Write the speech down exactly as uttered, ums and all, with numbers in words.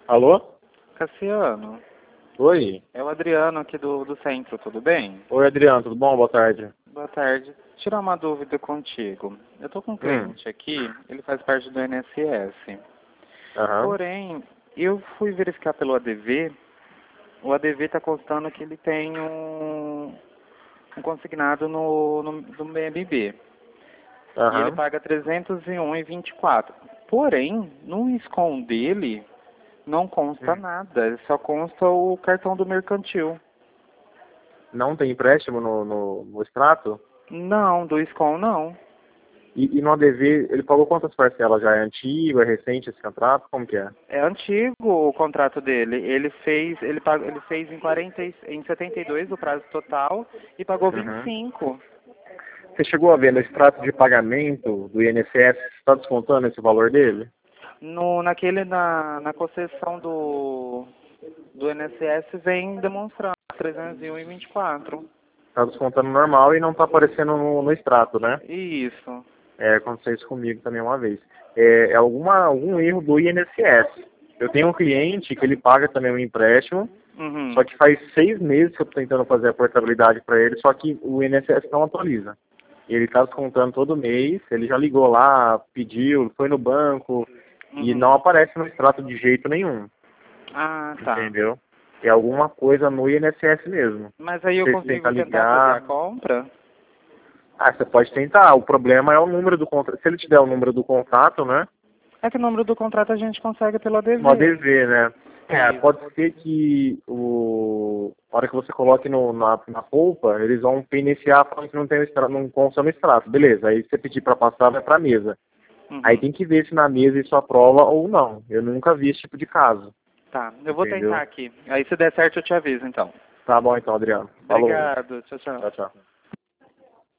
Alô? Cassiano, Oi. é o Adriano aqui do, do centro, tudo bem? Oi, Adriano, tudo bom? Boa tarde. Boa tarde. Tirar uma dúvida contigo. Eu tô com um Hum. cliente aqui, ele faz parte do I N S S. Aham. Porém, eu fui verificar pelo A D V, o A D V está constando que ele tem um, um consignado no, no, no B M B. E ele Aham. paga trezentos e um e vinte e quatro. Porém, no SCOM dele, não consta Hum. nada, só consta o cartão do mercantil. Não tem empréstimo no, no, no extrato? Não, do SCOM não. E, e no A D V, ele pagou quantas parcelas já? É antigo, é recente esse contrato? Como que é? É antigo o contrato dele. Ele fez, ele pagou, ele fez em quarenta, e- em setenta e dois o prazo total e pagou vinte e Uhum. cinco. Você chegou a ver no extrato de pagamento do I N S S, está descontando esse valor dele? No naquele na na concessão do do I N S S vem demonstrando trezentos e um e vinte e quatro. Está descontando normal e não está aparecendo no, no extrato, né? Isso. É, aconteceu isso comigo também uma vez. É, é alguma, algum erro do I N S S. Eu tenho um cliente que ele paga também um empréstimo, Uhum. só que faz seis meses que eu estou tentando fazer a portabilidade para ele, só que o I N S S não atualiza. Ele está descontando todo mês, ele já ligou lá, pediu, foi no banco e Uhum. não aparece no extrato de jeito nenhum, Ah, tá. entendeu? É alguma coisa no I N S S mesmo. Mas aí eu Você tenta consigo tentar fazer a ligar. compra? Ah, você pode tentar. O problema é o número do contrato. Se ele te der o número do contrato, né? É que o número do contrato a gente consegue pelo No A D V. A D V, né? É, Isso. pode ser que o a hora que você coloque no, na, na polpa, eles vão penitenciar falando que não tem o extrato, não consta no extrato. Beleza, aí você pedir para passar, vai para a mesa. Aí Uhum. tem que ver se na mesa isso aprova ou não. Eu nunca vi esse tipo de caso, Tá, eu vou tentar entendeu? aqui. Aí se der certo eu te aviso então. Tá bom então, Adriano. Falou. Obrigado, tchau, tchau. Tchau, tchau.